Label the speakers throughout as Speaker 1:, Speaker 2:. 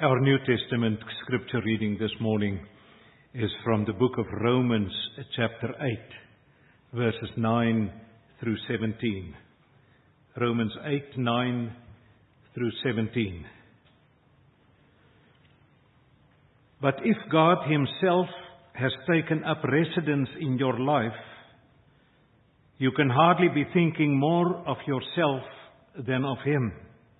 Speaker 1: Our New Testament scripture reading this morning is from the book of Romans, chapter 8, verses 9 through 17. Romans 8, 9 through 17. But if God Himself has taken up residence in your life, you can hardly be thinking more of yourself than of Him.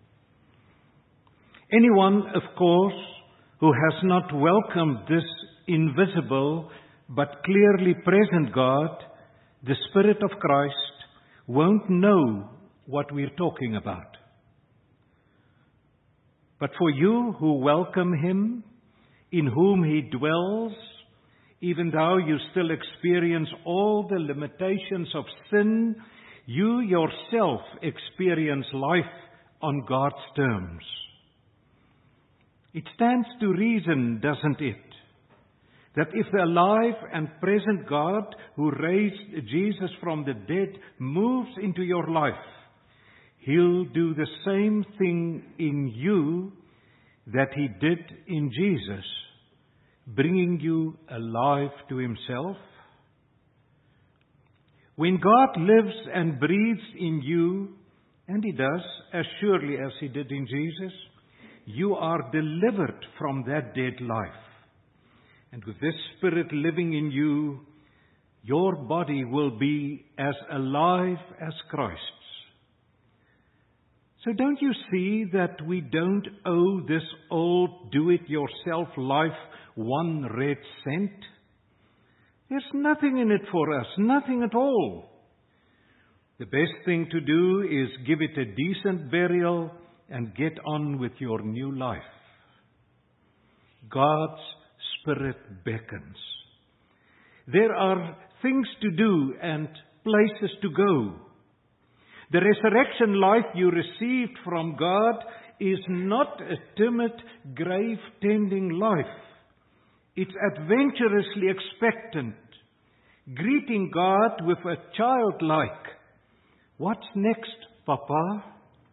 Speaker 1: Anyone, of course, who has not welcomed this invisible but clearly present God, the Spirit of Christ, won't know what we're talking about. But for you who welcome Him, in whom He dwells, even though you still experience all the limitations of sin, you yourself experience life on God's terms. It stands to reason, doesn't it, that if the alive and present God who raised Jesus from the dead moves into your life, He'll do the same thing in you that He did in Jesus, bringing you alive to Himself. When God lives and breathes in you, and He does, as surely as He did in Jesus, you are delivered from that dead life. And with this Spirit living in you, your body will be as alive as Christ's. So don't you see that we don't owe this old do-it-yourself life one red cent? There's nothing in it for us, nothing at all. The best thing to do is give it a decent burial and get on with your new life. God's Spirit beckons. There are things to do and places to go. The resurrection life you received from God is not a timid, grave-tending life. It's adventurously expectant, greeting God with a childlike, "What's next, Papa?"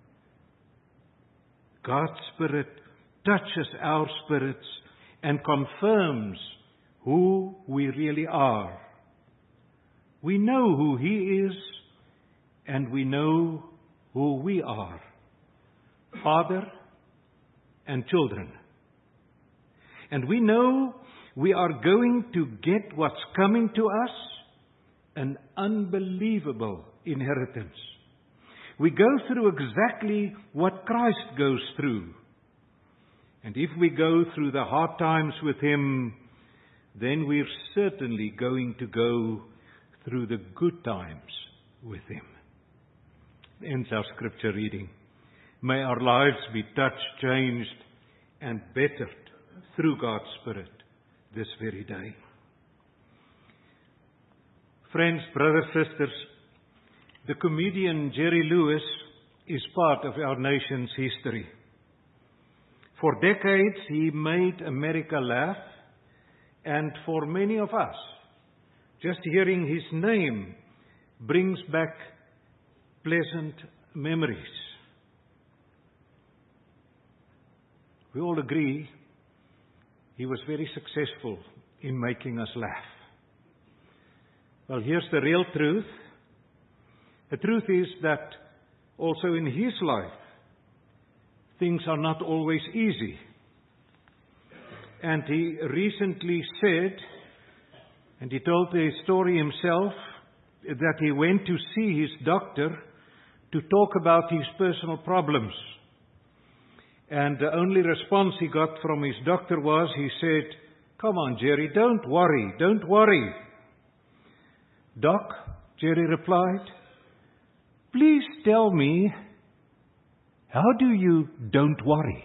Speaker 1: God's Spirit touches our spirits and confirms who we really are. We know who He is, and we know who we are, Father and children. And we know we are going to get what's coming to us, an unbelievable inheritance. We go through exactly what Christ goes through. And if we go through the hard times with Him, then we're certainly going to go through the good times with Him. Ends our scripture reading. May our lives be touched, changed, and bettered through God's Spirit this very day. Friends, brothers, sisters, the comedian Jerry Lewis is part of our nation's history. For decades, he made America laugh, and for many of us, just hearing his name brings back pleasant memories. We all agree he was very successful in making us laugh. Well, here's the real truth. The truth is that also in his life, things are not always easy. And he recently said, and he told the story himself, that he went to see his doctor to talk about his personal problems. And the only response he got from his doctor was, he said, "Come on, Jerry, don't worry. Doc," Jerry replied, "please tell me, how do you don't worry?"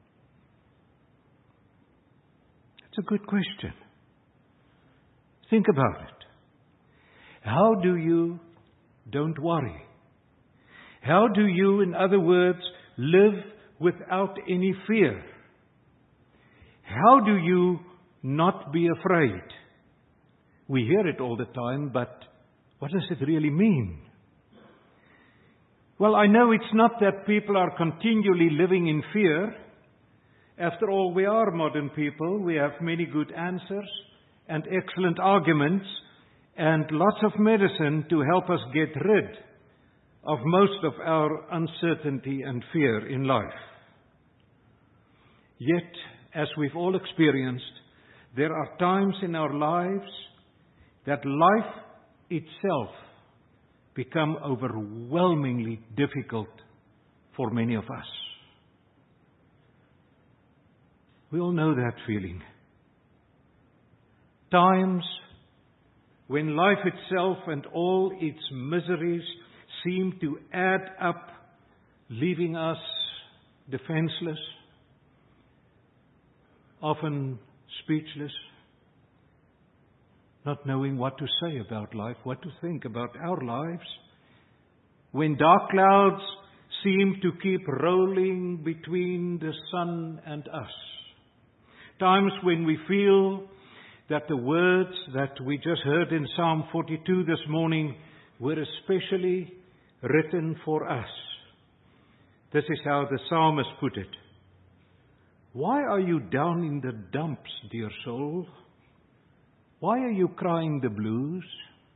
Speaker 1: That's a good question. Think about it. How do you don't worry? How do you, in other words, live without any fear? How do you not be afraid? We hear it all the time, but what does it really mean? Well, I know it's not that people are continually living in fear. After all, we are modern people. We have many good answers and excellent arguments and lots of medicine to help us get rid of most of our uncertainty and fear in life. Yet, as we've all experienced, there are times in our lives that life itself become overwhelmingly difficult for many of us. We all know that feeling. Times when life itself and all its miseries seem to add up, leaving us defenseless, often speechless, not knowing what to say about life, what to think about our lives. When dark clouds seem to keep rolling between the sun and us. Times when we feel that the words that we just heard in Psalm 42 this morning were especially written for us. This is how the psalmist put it. Why are you down in the dumps, dear soul? Why are you crying the blues?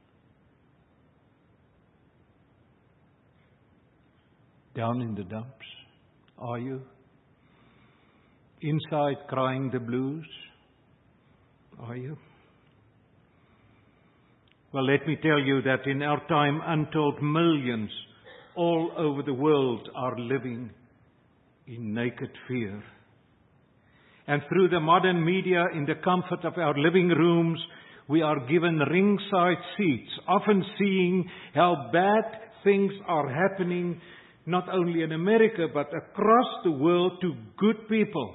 Speaker 1: Down in the dumps, are you? Inside crying the blues, are you? Well, let me tell you that in our time, untold millions all over the world are living in naked fear. And through the modern media, in the comfort of our living rooms, we are given ringside seats, often seeing how bad things are happening, not only in America, but across the world to good people.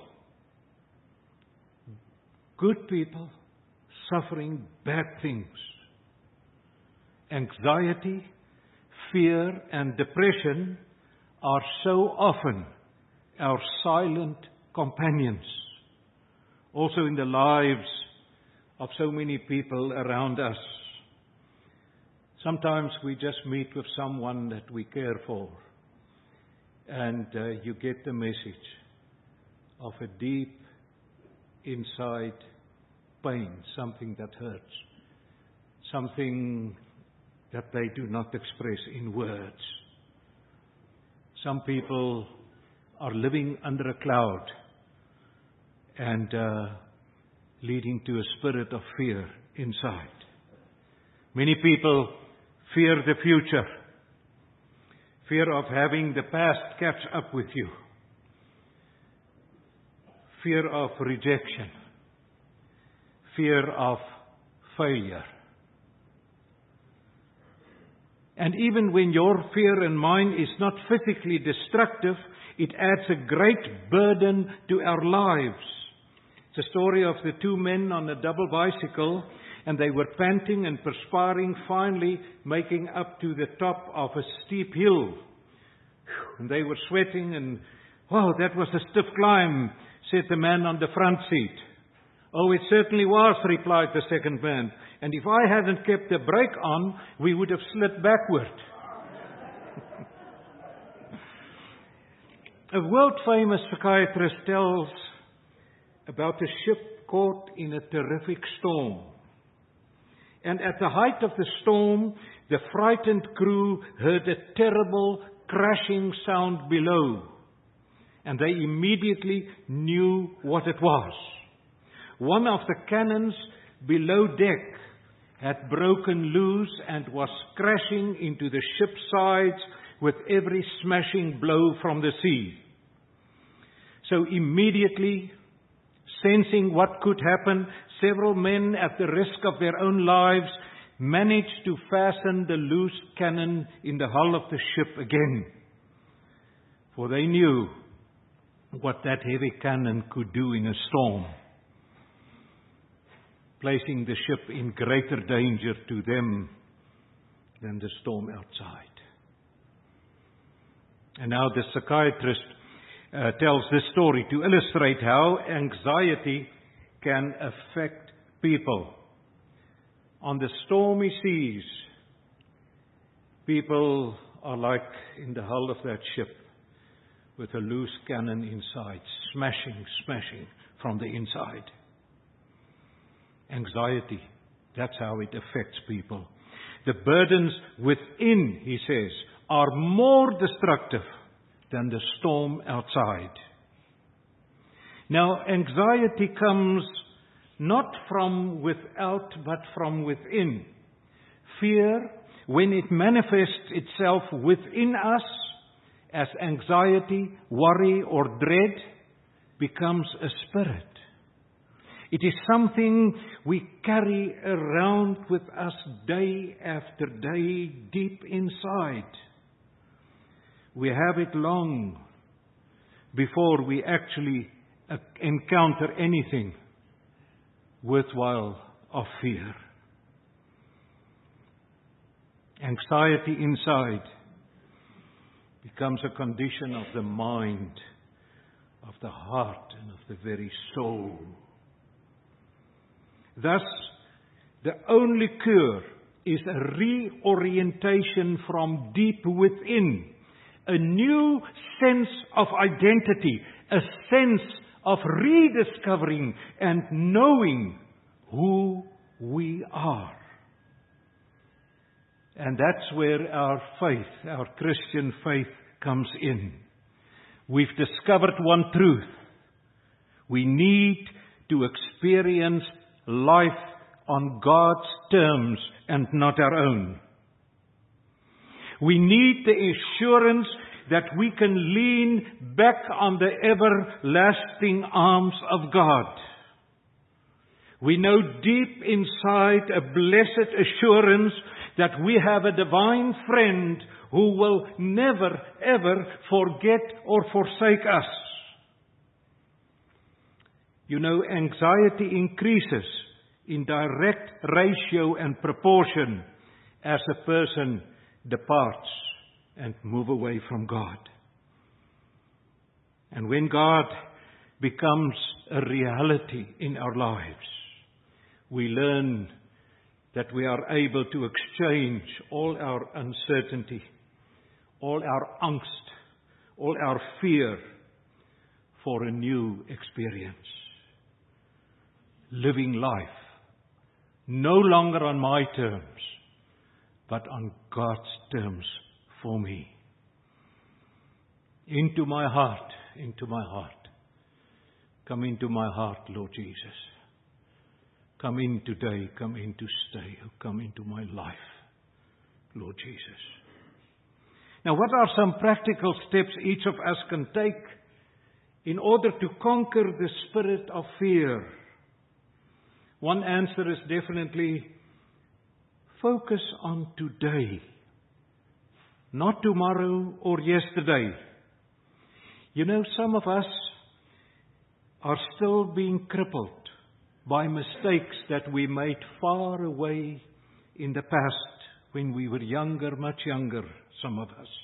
Speaker 1: Good people suffering bad things. Anxiety, fear, and depression are so often our silent companions. Also in the lives of so many people around us. Sometimes we just meet with someone that we care for. And you get the message of a deep inside pain, something that hurts. Something that they do not express in words. Some people are living under a cloud and leading to a spirit of fear inside. Many people fear the future. Fear of having the past catch up with you. Fear of rejection. Fear of failure. And even when your fear and mine is not physically destructive, it adds a great burden to our lives. It's a story of the two men on a double bicycle, and they were panting and perspiring, finally making up to the top of a steep hill. And they were sweating, and, "Oh, that was a stiff climb," said the man on the front seat. "Oh, it certainly was," replied the second man. "And if I hadn't kept the brake on, we would have slid backward." A world-famous psychiatrist tells about a ship caught in a terrific storm. And at the height of the storm, the frightened crew heard a terrible crashing sound below. And they immediately knew what it was. One of the cannons below deck had broken loose and was crashing into the ship's sides with every smashing blow from the sea. So immediately, sensing what could happen, several men, at the risk of their own lives, managed to fasten the loose cannon in the hull of the ship again. For they knew what that heavy cannon could do in a storm, placing the ship in greater danger to them than the storm outside. And now the psychiatrist tells this story to illustrate how anxiety can affect people. On the stormy seas, people are like in the hull of that ship, with a loose cannon inside, smashing from the inside. Anxiety, that's how it affects people. The burdens within, he says, are more destructive than the storm outside. Now, anxiety comes not from without, but from within. Fear, when it manifests itself within us as anxiety, worry, or dread, becomes a spirit. It is something we carry around with us day after day, deep inside. We have it long before we actually encounter anything worthwhile of fear. Anxiety inside becomes a condition of the mind, of the heart, and of the very soul. Thus, the only cure is a reorientation from deep within, a new sense of identity, a sense of rediscovering and knowing who we are. And that's where our faith, our Christian faith, comes in. We've discovered one truth. We need to experience life on God's terms and not our own. We need the assurance that we can lean back on the everlasting arms of God. We know deep inside a blessed assurance that we have a divine friend who will never, ever forget or forsake us. You know, anxiety increases in direct ratio and proportion as a person departs and moves away from God. And when God becomes a reality in our lives, we learn that we are able to exchange all our uncertainty, all our angst, all our fear for a new experience. Living life, no longer on my terms, but on God's terms for me. Into my heart. Come into my heart, Lord Jesus. Come in today, come in to stay, come into my life, Lord Jesus. Now, what are some practical steps each of us can take in order to conquer the spirit of fear? One answer is definitely focus on today, not tomorrow or yesterday. You know, some of us are still being crippled by mistakes that we made far away in the past when we were younger, much younger, some of us.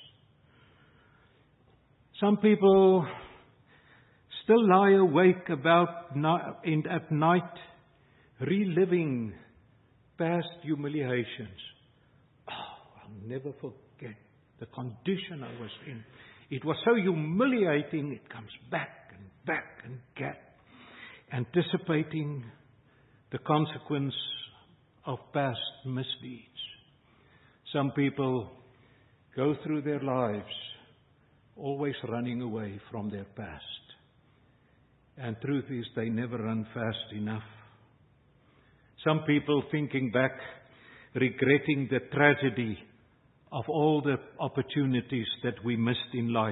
Speaker 1: Some people still lie awake at night reliving past humiliations. Oh, I'll never forget the condition I was in. It was so humiliating, it comes back and again, anticipating the consequence of past misdeeds. Some people go through their lives always running away from their past. And truth is, they never run fast enough. Some people thinking back, regretting the tragedy of all the opportunities that we missed in life.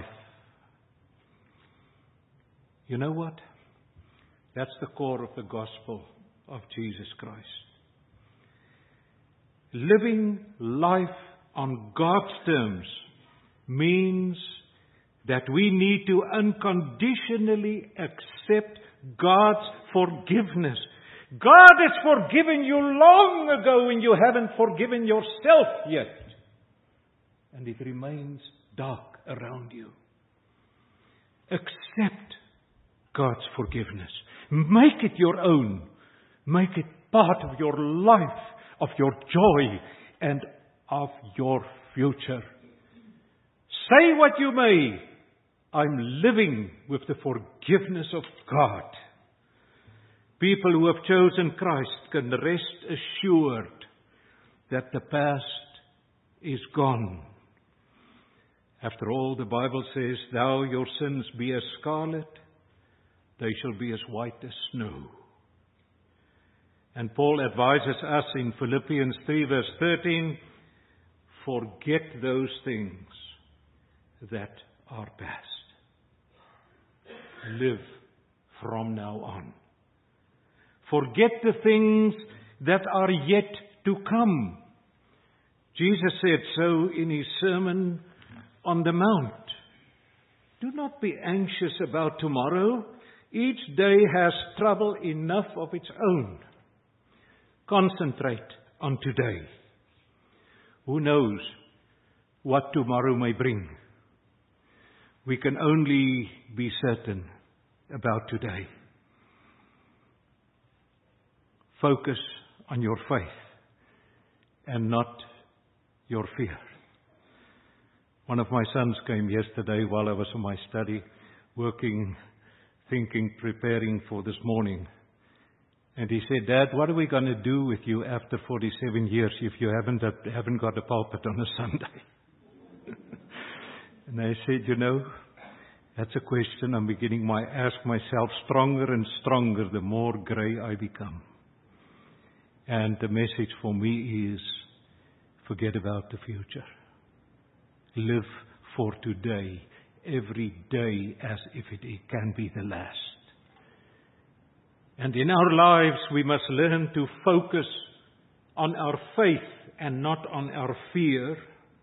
Speaker 1: You know what? That's the core of the gospel of Jesus Christ. Living life on God's terms means that we need to unconditionally accept God's forgiveness. God has forgiven you long ago and you haven't forgiven yourself yet. And it remains dark around you. Accept God's forgiveness. Make it your own. Make it part of your life, of your joy, and of your future. Say what you may, I'm living with the forgiveness of God. People who have chosen Christ can rest assured that the past is gone. After all, the Bible says, though your sins be as scarlet, they shall be as white as snow. And Paul advises us in Philippians 3 verse 13, forget those things that are past. Live from now on. Forget the things that are yet to come. Jesus said so in his Sermon on the Mount. Do not be anxious about tomorrow. Each day has trouble enough of its own. Concentrate on today. Who knows what tomorrow may bring? We can only be certain about today. Focus on your faith and not your fear. One of my sons came yesterday while I was in my study, working, thinking, preparing for this morning. And he said, Dad, what are we going to do with you after 47 years if you haven't got a pulpit on a Sunday? And I said, that's a question I'm ask myself stronger and stronger the more grey I become. And the message for me is, forget about the future. Live for today, every day as if it can be the last. And in our lives, we must learn to focus on our faith and not on our fear.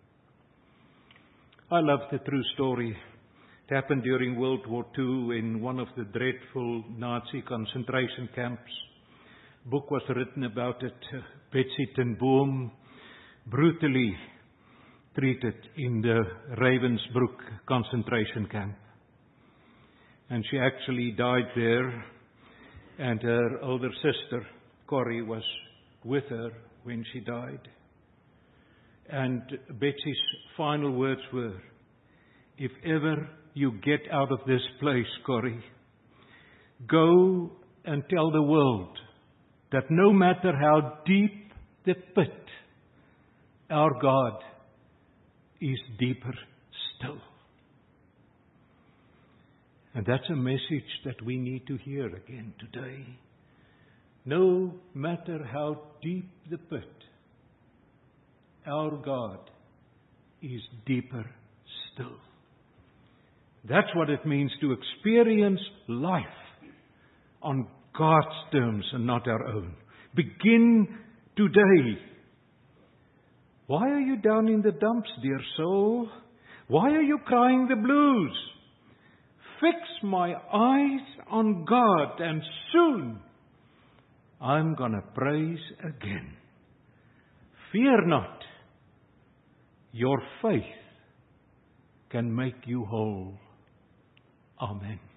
Speaker 1: I love the true story. It happened during World War II in one of the dreadful Nazi concentration camps. A book was written about it. Betsy ten Boom, brutally treated in the Ravensbrück concentration camp. And she actually died there. And her older sister, Corrie, was with her when she died. And Betsy's final words were, if ever you get out of this place, Corrie, go and tell the world that no matter how deep the pit, our God is deeper still. And that's a message that we need to hear again today. No matter how deep the pit, our God is deeper still. That's what it means to experience life on God's terms and not our own. Begin today. Why are you down in the dumps, dear soul? Why are you crying the blues? Fix my eyes on God, and soon I'm going to praise again. Fear not. Your faith can make you whole. Amen.